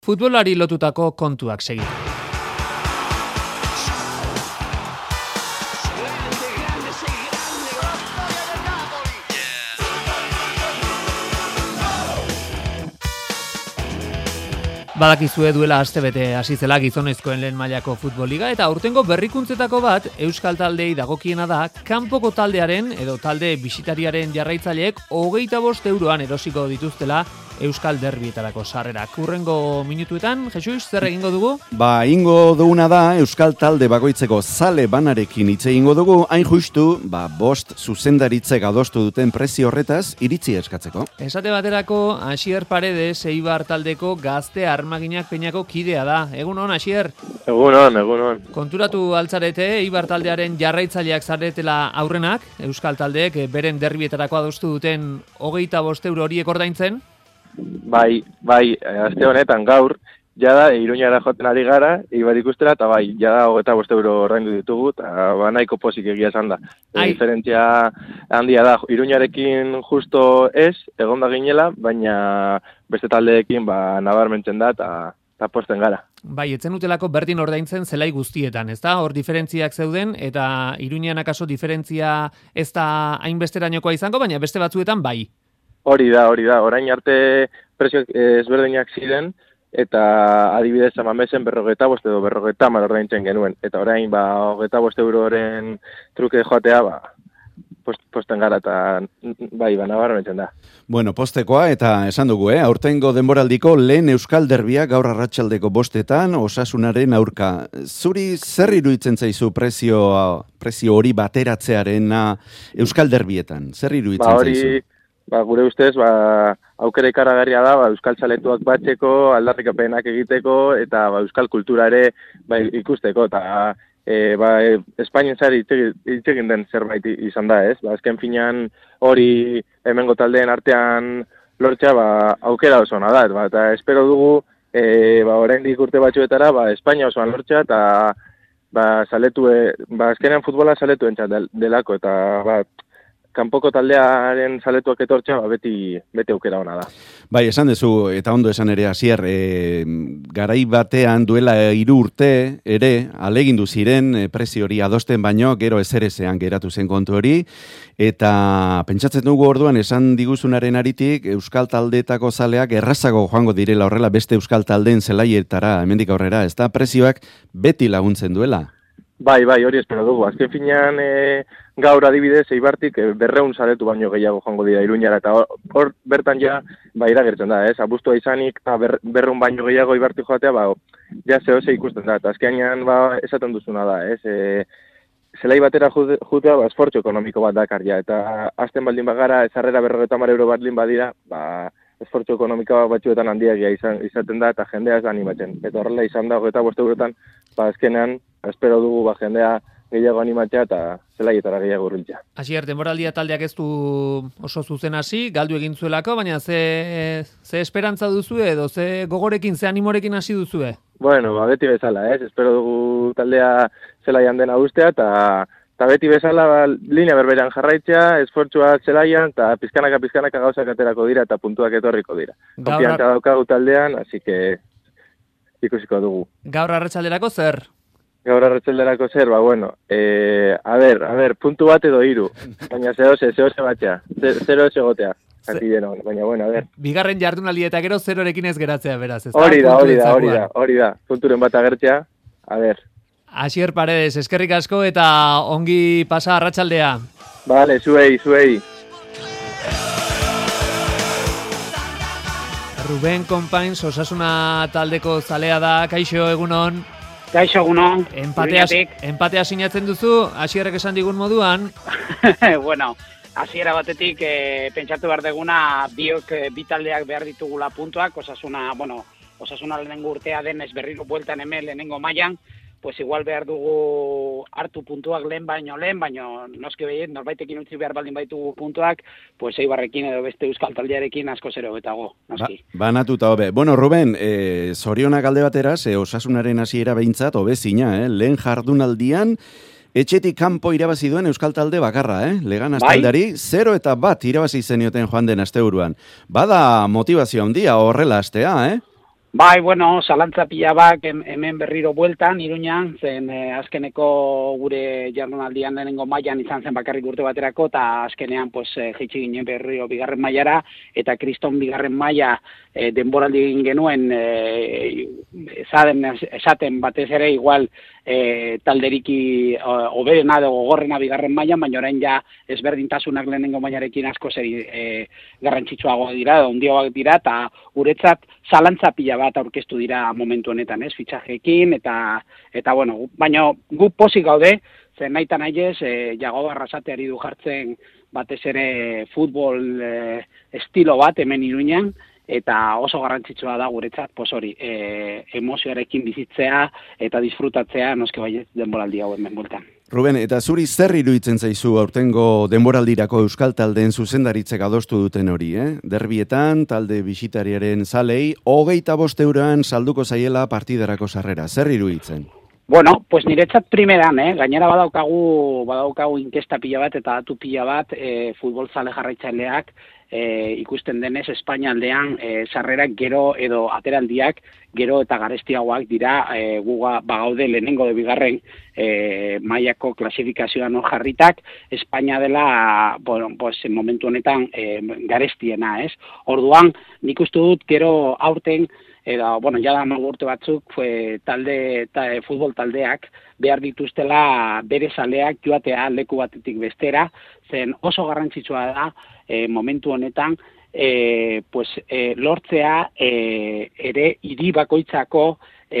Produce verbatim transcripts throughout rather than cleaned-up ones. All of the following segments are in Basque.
Futbolari lotutako kontuak segitu. Badakizue duela astebete hasi zela gizonezkoen lehen mailako futbol-liga eta aurtengo berrikuntzetako bat euskal taldeei dagokiena da kanpoko taldearen edo talde bisitariaren jarraitzaileek hogeita bost euroan erosiko dituztela euskal derbietarako sarrerak. Hurrengo minutuetan, Jesus, zer egingo dugu? Ba, ingo duguna da euskal talde bakoitzeko zale banarekin hitz egingo dugu, hain justu, ba, bost zuzendaritzek adostu duten prezio horretaz iritzi eskatzeko. Esate baterako, Asier Paredes, Eibar taldeko gazte armaginak peinako kidea da. Egun hon, Asier? Egun hon, egun hon. Konturatu altzarete, Eibar taldearen jarraitzaileak zaretela aurrenak, euskal taldeek beren derbietarako adostu duten hogeita bost euro horiek ordaintzen? Bai, bai, aste honetan gaur, jada Iruñara joten ari gara, Eibar ikustera, eta bai, jada hogeita bost euro ordaindu ditugu, eta ba, nahiko pozik egia esan da. E, diferentzia handia da, Iruñarekin justo ez, egonda ginela, baina beste taldeekin ba, nabarmentzen da, eta posten gara. Bai, etzen utelako berdin ordaintzen zelai guztietan, ez da? Hor diferentziak zeuden, eta Iruñan akaso diferentzia ez da hainbesterainokoa izango, baina beste batzuetan bai. Hori da, hori da. Orain arte prezioak ezberdinak ziren, eta adibidez Amamesen berrogeta bost edo berrogeta hamar ordaintzen genuen. Eta orain, ba, hogeita bost euroren truke joatea, ba, post, posten gara, eta bai, ba, nabarmentzen da. Bueno, postekoa, eta esan dugu, eh? Aurtengo denboraldiko lehen euskal derbia gaur arratsaldeko bostetan, Osasunaren aurka. Zuri zer iruditzen zaizu prezio, prezio hori bateratzearen euskal derbietan? Zer iruditzen ba, hori... zaizu? Ba, gure ustez, ba, aukera ikaragarria da, ba, euskal txaletuak batzeko, aldarrikapenak egiteko, eta ba, euskal kultura ere ba, ikusteko, eta e, ba, e, Espainien zari hitz egin den zerbait izan da, ez? Ba, azken finean hori hemengo taldeen artean lortzea, ba, aukera oso ona da, ba, eta espero dugu, e, ba, oraindik urte batzuetara, ba, Espainia osoan lortzea, eta ba, zaletu, ba, azkenean futbola zaletu entzat delako, eta ba, kanpoko taldearen zaletuak etortzea, ba, beti, beti aukera ona da. Bai, esan dezu, eta ondo esan ere, Asier, e, garai batean duela hiru urte ere, alegindu ziren, e, prezio hori adosten baino, gero ezerezean geratu zen kontu hori, eta pentsatzen dugu orduan, esan diguzunaren aritik, euskal taldeetako zaleak errazago joango direla horrela beste euskal taldeen zelaietara, hemendik aurrera, ez da prezioak beti laguntzen duela. Bai, bai, hori espero dugu. Azken finean e, gaur adibidez Eibartik e, berreun zaletu baino gehiago joango dira Iruñara, eta hor, hor bertan ja ba, iragertzen da, ez? Abuztua izanik eta ber, berreun baino gehiago Eibartik joatea, ba, ja zehose ikusten da, eta azkenean ba, esaten duzuna da, ez? E, zelai batera jutea, ba, esfortzu ekonomiko bat dakar ja, eta azten baldin bagara, ezarrera berrogeta hamar euro baldin badira, ba, esfortzu ekonomikoa batzuetan handiagia izan, izaten da, eta jendea ez da animatzen. Eta horrela izan da, hogeita bost eurotan, ba, azkenean, espero dugu ba, jendea gehiago animatzea eta zelaietara gehiago hurbiltzea. Asier, denboraldia taldeak ez du oso zuzen hasi, galdu egin zuelako, baina ze, ze esperantza duzue edo ze gogorekin, ze animorekin hasi duzue? Bueno, ba, beti bezala, ez? Espero dugu taldea zelaian dena ustea eta eta beti bezala ba, linea berberean jarraitzea, esfortzua zelaian eta pizkanaka pizkanaka gauzak aterako dira eta puntuak etorriko dira. Konfiantza daukagu taldean, así que ikusiko dugu. Gaur arratsalderako zer? Gaur arratsalderako zer, ba, bueno, eh, a ver, a ver, puntu bat edo hiru, baina zehose, zehose batxea, zero ez egotea, aki deno, baina, bueno, a ver. Bigarren jardunaldi eta gero zerorekin ez geratzea, beraz, ez da? Hori da, hori da, hori da, hori da, punturen bat agertzea, a ver. Asier Paredes, eskerrik asko eta ongi pasa arratsaldea. Vale, zuei, zuei. Ruben Konpains, Osasuna taldeko zalea da, kaixo egunon. Kaixo egunon. Empatea, empatea sinatzen duzu, Asierrek esan digun moduan. Bueno, hasiera batetik e, pentsatu behar deguna biok e, bi taldeak behar ditugula puntuak, Osasuna, bueno, Osasuna lehenengo urtea denez berriro bueltan hemen lehenengo mailan, pues igual behar dugu hartu puntuak lehen baino lehen, baino noski behiet, norbaitekin utzi behar baldin baitugu puntuak, pues Eibarrekin edo beste euskal taldearekin asko zero betago, noski. Ba, banatuta hobe. Bueno, Ruben, eh, zorionak alde batera, ze Osasunaren hasiera behintzat, hobe zina, eh? Lehen jardunaldian, etxetik kanpo irabazi duen euskal talde bakarra, eh? Legan astaldari, zero eta bat irabazi zenioten joan den asteburuan. Bada motivazio handia horrela astea, eh? Bai, bueno, zalantza pila bak hemen berriro bueltan, Iruñan, zen eh, azkeneko gure jardunaldian lehenengo mailan izan zen bakarrik urte baterako, eta azkenean pues, eh, jitsi ginen berriro bigarren mailara, eta kriston bigarren maila eh, denboraldi egin genuen, eh, esaten, esaten batez ere igual eh, talderiki hoberena edo gogorrena bigarren mailan, baina orain ja ezberdintasunak lehenengo mailarekin asko zeri eh, garrantzitsuago dira, ondioak dira, eta guretzat zalantza pila bat aurkeztu dira momentu honetan, ez, fitxajekin, eta, eta bueno, baina gu pozik gaude, zen nahi eta nahi ez, e, Jago Arrasateari du jartzen batez ere futbol e, estilo bat hemen Iruñan, eta oso garrantzitsua da guretzat, pos hori, e, emozioarekin bizitzea eta disfrutatzea noske baiet denboraldi hau hemen bultan. Ruben, eta zuri zer iruditzen zaizu aurtengo denboraldirako euskal taldeen zuzendaritzek adostu duten hori, eh? Derbietan, talde bisitariaren zalei, hogeita bost euroan salduko zaiela partidarako sarrera. Zer iruditzen? Bueno, pues niretzat primeran, eh? Gainera badaukagu, badaukagu inkesta pila bat eta datu pila bat e, futbol zale jarraitzaileak e, ikusten denez Espainia aldean e, sarrerak gero edo ateraldiak gero eta garestiagoak dira e, guga bagaude lehenengo de bigarren e, mailako klasifikazioan hor jarritak, Espainia dela bueno, pues, momentu honetan e, garestiena, ez? Orduan, nik uste dut gero aurten eta, bueno, jada urte batzuk e, talde, ta, e, futbol taldeak behar dituztela bere zaleak joatea leku batetik bestera, zen oso garrantzitsua da e, momentu honetan e, pues, e, lortzea e, ere hiri bakoitzako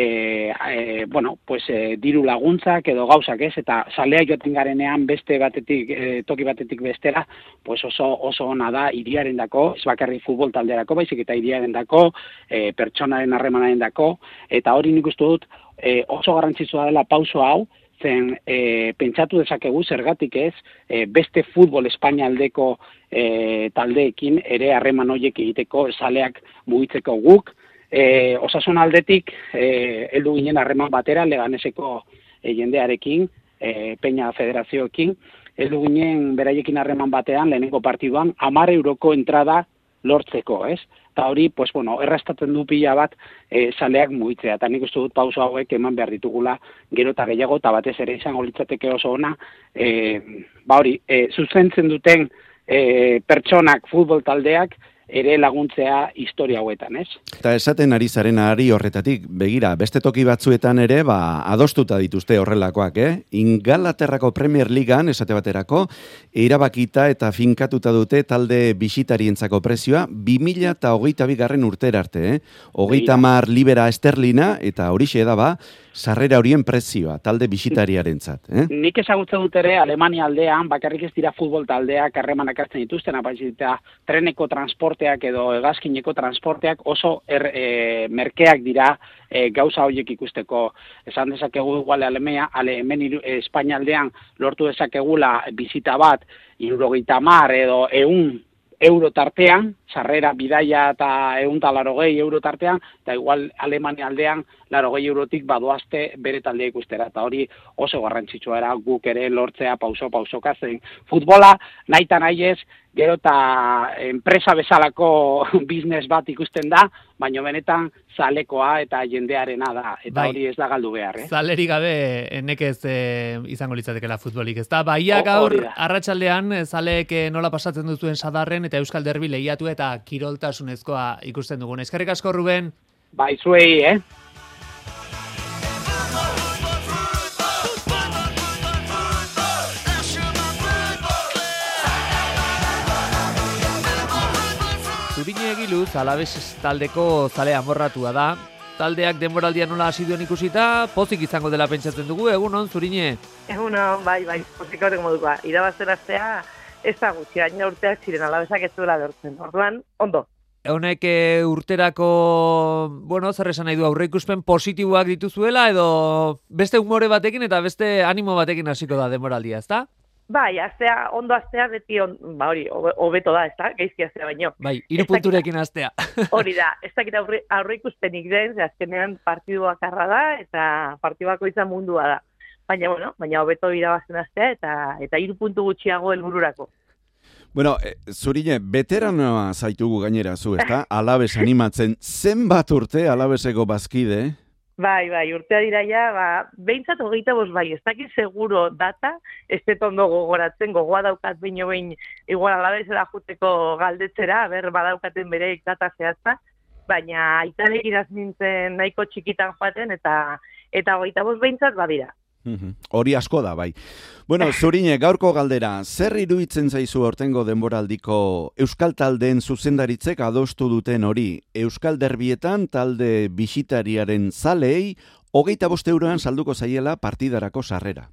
e, e, bueno, pues, e, diru laguntzak edo gauzak ez, eta zalea joaten garenean beste batetik, e, toki batetik bestera, pues oso, oso ona da hiriaren dako, ez bakarri futbol talderako, baizik eta hiriaren dako, e, pertsonaren harremanaren dako, eta hori nik uste dut e, oso garrantzitsua dela pauso hau, zen e, pentsatu dezakegu zergatik ez, e, beste futbol Espainia aldeko e, taldeekin ere harreman horiek egiteko zaleak mugitzeko guk, e, osasun aldetik e, heldu ginen harreman batera Leganeseko e, jendearekin, e, Peña Federazioekin, heldu ginen beraiekin harreman batean lehenengo partiduan hamar euroko entrada lortzeko, ez? Eta hori, pues, bueno, errastatzen du pila bat e, zaleak mugitzea, eta nik uste dut pauso hauek eman behar ditugula gero eta gehiago, eta batez ere izango litzateke oso ona, e, ba hori, e, zuzentzen duten e, pertsonak futbol taldeak ere laguntzea historia hauetan, ez? Eta esaten ari zaren ari horretatik, begira, beste toki batzuetan ere, ba, adostuta dituzte horrelakoak, eh? Ingalaterrako Premier Ligan, esate baterako, erabakita eta finkatuta dute talde bisitarientzako prezioa, bi mila eta hogeita bigarren urtera arte, eh? Hogeita mar libera esterlina, eta horixe da ba, sarrera horien prezioa, talde bisitariarentzat, eh? Nik ezagutzen dut ere Alemania aldean, bakarrik ez dira futbol taldeak harremanak hartzen dituzten, baizik eta treneko transporteak edo hegazkineko transporteak oso er, e, merkeak dira e, gauza horiek ikusteko. Esan dezakegu igual Alemania, ale, hemen iru, e, Espainia aldean lortu dezakegula bizita bat, hirurogeita hamar edo ehun euro tartean, sarrera bidaia eta ehun eta larogei euro tartean, eta igual Alemania aldean larogei eurotik badoazte bere taldea ikustera, eta hori oso garrantzitsua era guk ere lortzea pauso-pausoka zen. Futbola nahi eta nahi ez, gero eta enpresa bezalako biznes bat ikusten da, baina benetan zalekoa eta jendearena da, eta bai, hori ez da galdu behar. Eh? Zaleri gabe nekez e, izango litzatekela futbolik, ez da? Baia gaur arratsaldean zaleek nola pasatzen duzuen sadarren eta Euskal Derbi lehiatu eta kiroltasunezkoa ikusten dugun. Eskerrik asko, Ruben. Bai, zuei, eh? Zuriñe Egiluz, Alabes taldeko zale amorratua da. Taldeak denboraldian nola hasi duen ikusita, pozik izango dela pentsatzen dugu, egunon, Zuriñe? Egunon, bai, bai, pozik hautek modukoa. Irabazten astea, ez da gutxi, gaina urteak ziren Alabesak ez duela lortzen. Orduan, ondo. Honek e, urterako, bueno, zer esan nahi du, aurreikuspen positiboak dituzuela, edo beste humore batekin eta beste animo batekin hasiko da denboraldia, ezta? Bai, astea, ondo astea beti, on, ba hori, hobeto da, ez da, geizki astea baino. Bai, hiru punturekin astea. Hori da, ez dakit aurre, aurreikuspenik den, azkenean partiduak arra da, eta partidubako izan mundua da. Baina, bueno, baina hobeto irabazten astea, eta eta hiru puntu gutxiago helbururako. Bueno, e, Zurine, veteranoa zaitugu gainera zu, ezta? Alabes animatzen, zenbat urte Alabeseko bazkide? Bai, bai, urtea dira ja, ba, behintzat hogeita bost bai, ez dakit seguro data, ez dut ondo gogoratzen, gogoa daukat baino behin, igual Alabesera juteko galdetzera, ber badaukaten bereik data zehatza, baina aitalek iraz nintzen nahiko txikitan joaten, eta eta hogeita bost behintzat badira. Hori asko da, bai. Bueno, Zurine, gaurko galdera, zer iruditzen zaizu aurtengo denboraldiko Euskal taldeen zuzendaritzek adostu duten hori? Euskal derbietan talde bisitariaren zaleei hogeita bost euroan salduko zaiela partidarako sarrera.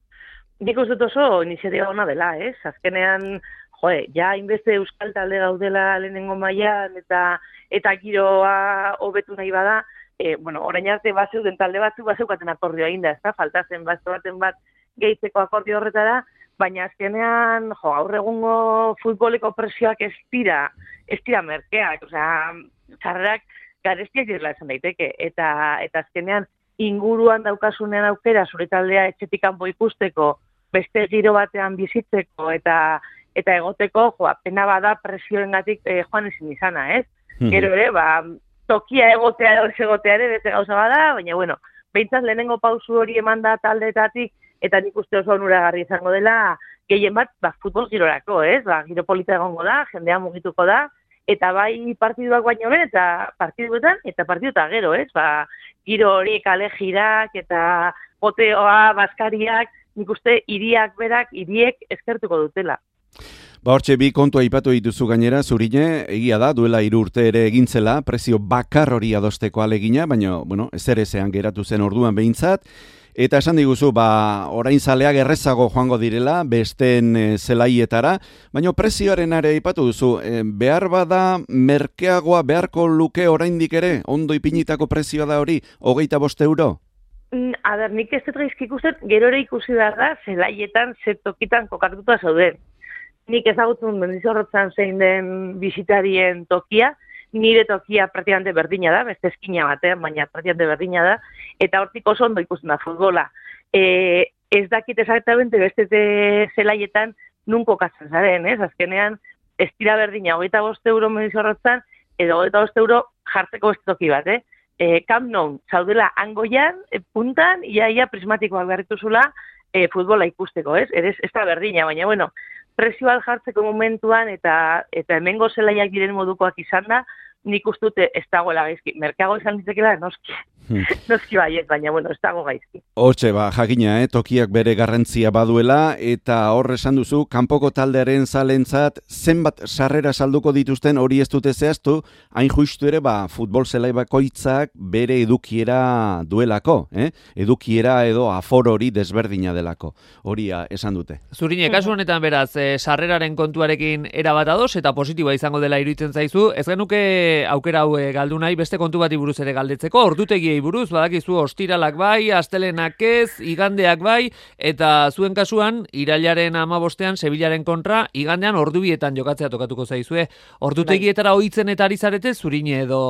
Nik uste dut oso iniziatiba ona dela, ez? Azkenean, joe, ja inbeste Euskal talde gaudela lehenengo mailan eta eta giroa hobetu nahi bada, E, bueno, orain arte bazeuden talde batzuk bazeukaten akordioa egin da, ez da, faltazen bat baten bat gehitzeko akordio horretara, baina azkenean, jo, gaur egungo futboleko presioak ez dira, ez dira merkeak, osea, sarrerak garestiak direla esan daiteke, eta eta azkenean inguruan daukasunean aukera zure taldea etxetik kanpo ikusteko, beste giro batean bizitzeko eta eta egoteko, jo, pena bada presioengatik eh, joan ezin izana, ez? Gero ere, ba, tokia egotea edo egotea ere beste gauza bada, baina bueno, behintzat lehenengo pausu hori eman da taldeetatik, eta nik uste oso onuragarri izango dela, gehien bat, ba, futbol girorako, ez? Ba, giro polita egongo da, jendea mugituko da, eta bai partiduak baino lehen, eta partiduetan, eta partiduetan gero, ez? Ba, giro hori kale jirak, eta boteoa, baskariak, nik uste hiriak berak, hiriek eskertuko dutela. Ba, hortxe bi kontu aipatu dituzu gainera, Zurine, egia da, duela hiru urte ere egintzela, prezio bakar hori adosteko alegina, baina, bueno, ezer ezean geratu zen orduan behintzat, eta esan diguzu, ba, orain zaleak errezago joango direla, besten e, zelaietara, baina prezioaren are aipatu duzu, e, behar bada merkeagoa beharko luke oraindik ere, ondo ipinitako prezioa da hori, hogeita bost euro? A ber, nik ez dut gaizki ikusten, gero ere ikusi behar da, zelaietan, zetokitan kokatuta zauden. Nik ezagutzen Mendizorrotzan zein den bisitarien tokia, nire tokia praktikante berdina da, beste eskina batean, baina praktikante berdina da, eta hortik oso ondo ikusten da futbola. E, ez dakit exactamente beste zelaietan nun kokatzen zaren, ez? Azkenean, ez dira berdina, hogeita bost euro Mendizorrotzan, edo hogeita bost euro jartzeko beste toki bat, eh? E, Camp Nou, zaudela angoian, e, puntan, ia, ia prismatikoak berrituzula e, futbola ikusteko, ez? Ez, ez da berdina, baina, bueno, prezio bat jartzeko momentuan eta eta hemengo zelaiak diren modukoak izan da, nik uste dute ez dagoela gaizki. Merkeago izan ditekela, noski. Hmm. Noski baiet, baina, bueno, ez dago gaizki. Hortxe, ba, jakina, eh, tokiak bere garrantzia baduela, eta hor esan duzu, kanpoko taldearen zalentzat, zenbat sarrera salduko dituzten hori ez dute zehaztu, hain justu ere, ba, futbol zelai bakoitzak bere edukiera duelako, eh? Edukiera edo aforo hori desberdina delako, hori esan dute. Zurine, kasu honetan beraz, e, sarreraren kontuarekin erabat ados, eta positiboa izango dela iruditzen zaizu, ez genuke aukera hau galdu nahi, beste kontu bati buruz ere galdetzeko, ordutegi buruz, badakizu ostiralak bai, astelenak ez, igandeak bai, eta zuen kasuan, irailaren hamabostean, Sevillaren kontra, igandean ordubietan jokatzea tokatuko zaizue. Ordutegietara ohitzen eta ari zarete, Zurine edo...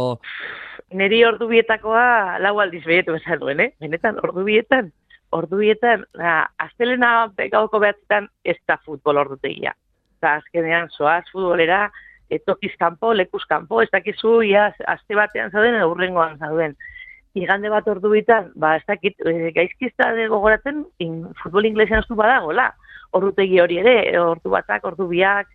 Neri ordubietakoa lau aldiz behetu esan duen, eh? Benetan, ordubietan, ordubietan, na, astelena gauko behatzetan ez da futbol ordutegia. Eta azkenean, zoaz futbolera, tokiz kanpo, lekuz kanpo, ez dakizu, ia, aste batean zauden, aurrengoan zauden. Igande bat ordu bitan, ba, ez dakit, e, gaizkizta gogoratzen, in, futbol inglesean ez du badagoela. Ordutegi hori ere, ordu batak, ordu biak,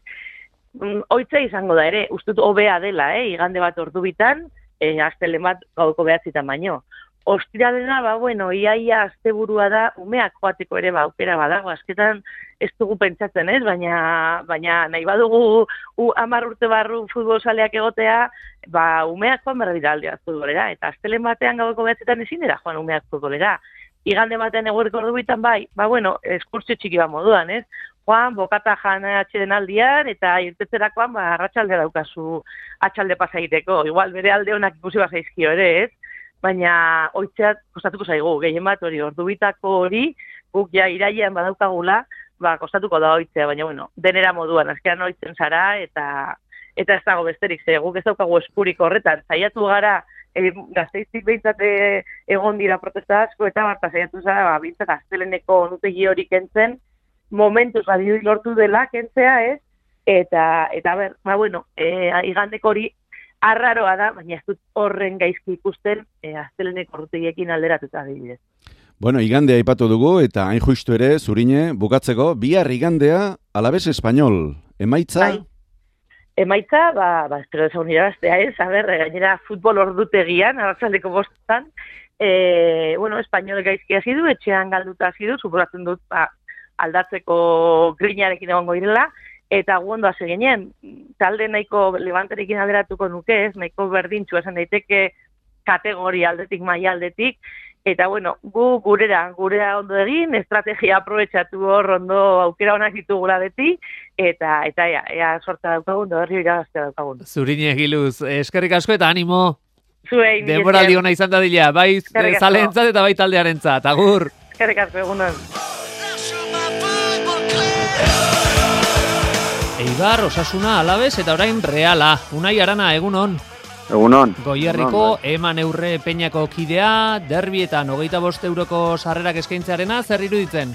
mm, oitza izango da ere, ustut hobea dela, eh? Igande bat ordu bitan, e, astelen bat gauko behatzitan baino. Ostiralena, ba, bueno, iaia asteburua da, umeak joateko ere, ba, aukera badago, azketan ez dugu pentsatzen, ez? Baina, baina nahi badugu u, amar urte barru futbolzaleak egotea, ba, umeak joan behar dira aldea futbolera, eta astelen batean gauko behatzetan ezin dira joan umeak futbolera. Igande batean eguerko ordubitan bai, ba, bueno, eskurtzio txiki bat moduan, ez? Joan, bokata jan atxeden aldian, eta irtetzerakoan, ba, arratsalde daukazu atxalde pasa egiteko. Igual, bere alde honak ikusi bazaizkio ere, ez? Baina oitzeat kostatuko zaigu, gehien bat hori, ordubitako hori, guk ja irailean badaukagula, ba, kostatuko da oitzea, baina bueno, denera moduan, azkean oitzen zara, eta eta ez dago besterik, ze guk ez daukagu eskurik horretan, saiatu gara, e, Gasteiztik behintzat egon dira protesta asko, eta barta saiatu zara, ba, behintzat asteleneko onutegi hori kentzen, momentuz badioi lortu dela kentzea, ez? eta, eta ber, ba, bueno, e, igandeko hori arraroa da, baina ez dut horren gaizki ikusten e, azteleneko ordutegiekin alderatuta adibidez. Bueno, igandea aipatu dugu, eta hain justu ere, Zurine, bukatzeko, bihar igandea, Alavés Español, emaitza? Bai. Emaitza, ba, ba espero dezagun irabaztea ez, a ber, gainera futbol ordutegian, arratsaldeko bostetan, e, bueno, Español gaizki hasi du, etxean galduta hasi du, suposatzen dut, ba, aldatzeko grinarekin egongo direla, eta gu ondo hasi ginen, talde nahiko Levanterekin alderatuko nuke ez, nahiko berdintxua esan daiteke kategoria aldetik, maila aldetik, eta bueno, gu gurera, gurera ondo egin, estrategia aprobetxatu hor ondo aukera honak ditugula beti, eta eta ea, ea sorta daukagun, doberri irabaztea daukagun. Zurine Egiluz, eskerrik asko eta animo. Zuei, denboraldi ona izan da dila, bai zalentzat eta bai taldearentzat, agur. Eskerrik asko, egunon. Eibar, Osasuna, Alavés eta orain Reala. Unai Arana, egunon. Egunon. Goierriko Eman Eurre Peñako kidea, derbietan hogeita bost euroko sarrerak eskaintzearena, zer iruditzen?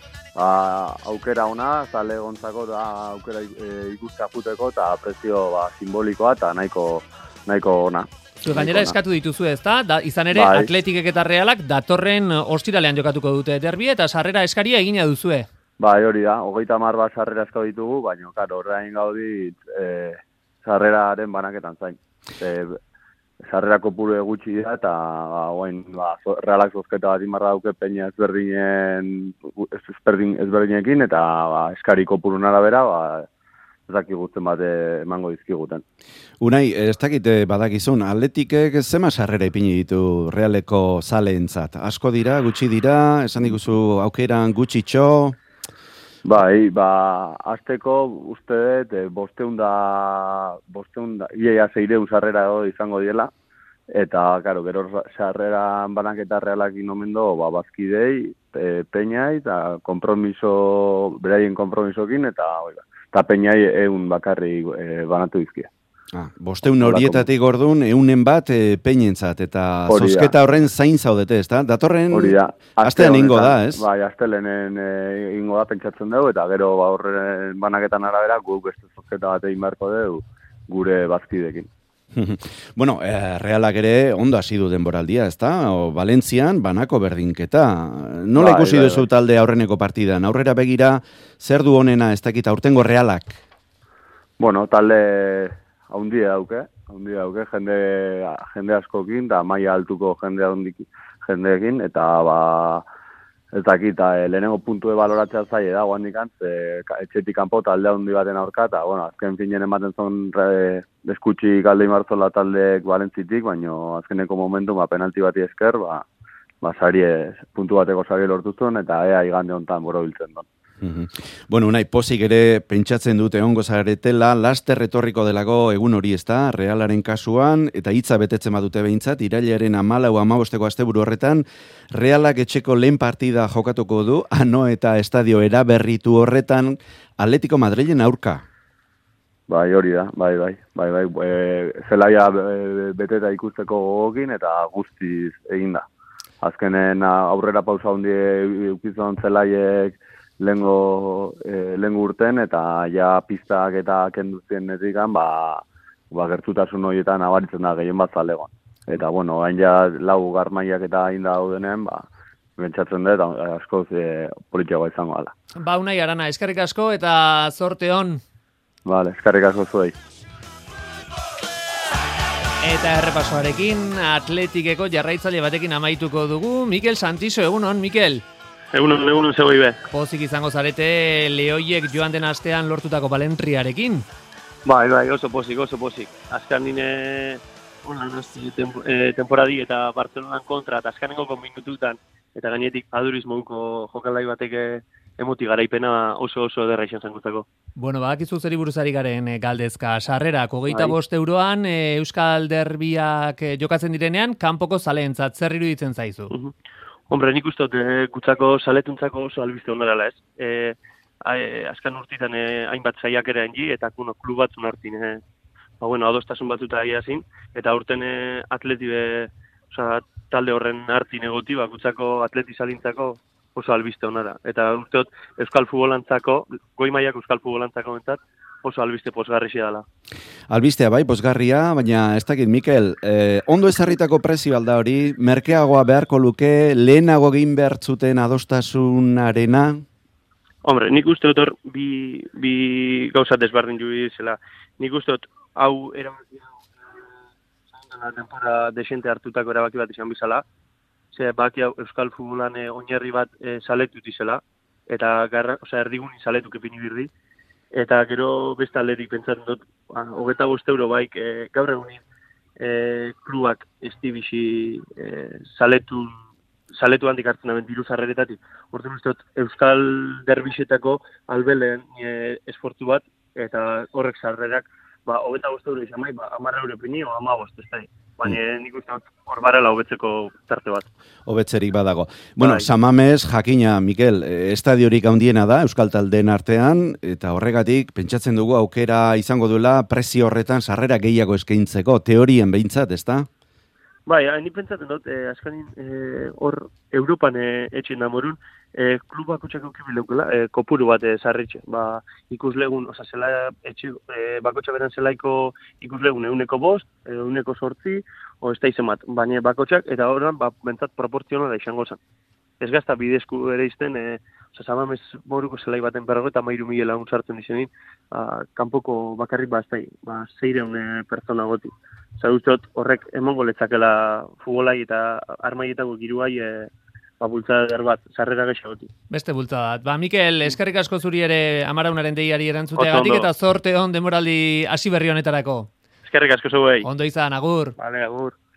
Ba, aukera ona, zale gontzako da aukera e, ikustea juteko eta prezio ba, simbolikoa eta nahiko, nahiko ona. Zu gainera eskatu dituzu ez da? da izan ere, bai. Atletikek eta Realak datorren ostiralean jokatuko dute derbie eta sarrera eskaria egina duzue. Bai, hori da, hogeita hamar bat sarrera eskatu ditugu, baina, karo, horrein gaudit e, sarreraren banaketan zain. E, sarrera kopuru gutxi da eta ba, oain, ba, Realak zozketa bat imarra dauke peña ezberdinen, ezberdin, ezberdinekin eta ba, eskari kopurun arabera ba, ezaki guzten bat emango dizkiguten. Unai, ez dakite badakizun, Atletikek zema sarrera ipini ditu Realeko zaleentzat? Asko dira, gutxi dira, esan diguzu aukeran gutxitxo? Bai, ba, azteko uste dut, e, bosteun da, bosteun da, iaia zeireun sarrera izango diela, eta, karo, gero sarrera banaketa Realak inomendo, ba, bazkidei, e, peñai, eta kompromiso, beraien kompromisokin, eta, oiga, eta peñai eun bakarri e, banatu dizkia. Ah, bosteun horietatik ordun eunen bat e, peñentzat, eta zozketa horren zain zaudete, ez da? Datorren astean ingo da, ez? Bai, astelenen e, ingo da pentsatzen dugu, eta gero ba, horren banaketan arabera guk beste zozketa bat egin beharko dugu gure bazkidekin. Bueno, eh, Realak ere ondo hasi du denboraldia, ez da? O, Valentzian banako berdinketa. Nola bai, ikusi bai, duzu bai. talde aurreneko partidan? Aurrera begira, zer du honena ez dakit aurtengo Realak? Bueno, talde haundia dauke, haundia dauke, jende, jende askokin, da maila altuko jende handik, jendeekin, eta ba, ez dakit, e, lehenengo puntue baloratzea zaie da, guandikan, e, etxetik kanpo talde handi baten aurka, eta, bueno, azken finen ematen zon re, deskutxik alde imarzola taldeek Valentzitik, baina azkeneko momentu, ba, penalti bati esker, ba, ba, sarie, puntu bateko sarie lortu zuen, eta ea igande hontan boro biltzen don. Mm-hmm. Bueno, unai, pozik ere pentsatzen dute ongo zaretela, laster etorriko delako egun hori ez da, Realaren kasuan, eta hitza betetzen badute behintzat, irailaren amalau amabosteko asteburu horretan, Realak etxeko lehen partida jokatuko du, ano eta estadio eraberritu horretan, Atletico Madrilen aurka. Bai, hori da, bai, bai, bai, bai, e, zelaia beteta ikusteko gogokin, eta guztiz egin da. Azkenen aurrera pausa hundi eukizan zelaiek, Lengo, e, lengo urten, eta ja pistak eta kenduzien netikan, ba, ba gertutasun horietan abaritzen da gehien bat zalegoan. Eta, bueno, hain ja lau garmaiak eta hain da daudenen, ba, bentsatzen dut, askoz e, politiagoa izango ala. Ba, Unai Arana, eskerrik asko eta zorte hon. Vale, eskerrik asko zuei. Eta errepasoarekin, Atletikeko jarraitzaile batekin amaituko dugu, Mikel Santiso, egunon, Mikel? Egunon, egunon zegoi be. Pozik izango zarete Lehoiek joan den astean lortutako Valentriarekin. Bai, bai, oso pozik, oso pozik. Azkan nine ona, temp eh, temporadi eta Barcelonan kontra, eta azkanengo minututan, eta gainetik adurismouko jokalai batek emoti garaipena oso oso derra izan zangutako. Bueno, badakizu zeri buruzari garen e, galdezka. Sarrerak, hogeita bost euroan, e, Euskal Derbiak e, jokatzen direnean, kanpoko zaleentzat, zer iruditzen zaizu? Uh -huh. Hombre, nik uste dut, e, kutsako saletuntzako oso albiste onarala ez. E, e, azkan urtitan e, hainbat saiakera engi, eta kuno, klub batzun hartin, e, ba, bueno, adostasun batzuta egia zin, eta urten e, atleti be, oza, talde horren hartin egoti, ba, kutsako atleti salintzako oso albiste onara. Eta uste dut, Euskal Futbolantzako, goi mailak Euskal Futbolantzako bentzat, oso albiste pozgarri dela. Albistea bai, pozgarria, baina ez dakit, Mikel, eh, ondo ezarritako prezio alda hori, merkeagoa beharko luke, lehenago egin behartzuten adostasunarena? Hombre, nik uste dut hor bi, bi gauza desbardin jubi zela. Nik uste dut hau erabaki hau denpora desente hartutako erabaki bat izan bizala, ze baki hau Euskal Futbolan e, oinarri bat e, saletut izela, eta garra, osea, erdigunin saletuk epini birdi, eta gero beste alderik pentsatzen dut, ba, hogeta bost euro baik, e, gaur egunin e, klubak estibixi e, saletu, saletu handik hartzen daben diru zarreretatik. Horten uste dut, Euskal derbixetako albeleen e, esportu bat, eta horrek zarrerak, ba, hogeta bost euro izan bai, ba, amarra euro pini, o ama bost, ez da. Baina mm. nik uste dut hor barela hobetzeko tarte bat. Hobetzerik badago. Bueno, bai. Samames, jakina, Mikel, estadiorik handiena da, Euskal Taldeen artean, eta horregatik, pentsatzen dugu aukera izango duela prezio horretan sarrera gehiago eskaintzeko, teorien behintzat, ez da? Bai, ni pentsatzen dut, eh, azkanin eh, hor Europan eh, etxen damorun, eh, klubak utxak eukibileukela, eh, kopuru bat eh, sarritxe. Ba, ikuslegun, oza, zela etxe, eh, bakotxa beran zelaiko ikuslegun euneko bost, euneko sortzi, o ez da izen bat, baina bakotxak, eta horren, ba, bentsat proportzionala izango zen. Ez gazta bidezku ere izten, eh, oza, Samames moruko zelai baten berrago, eta mairu mila lagun sartzen dizenin, ba, kanpoko bakarrik ba, ez da, ba, zeireun eh, pertsona goti. Zauduzot, horrek emongo letzakela futbolai eta armaietako giruai e, ba, bultzadar bat, sarrera gexagotik. Beste bultzadat. Ba, Mikel, eskerrik asko zuri ere Amaraunaren deiari erantzuteagatik eta zorte on demoraldi hasi berri honetarako. Eskerrik asko zuei. Ondo izan, agur. Vale, agur.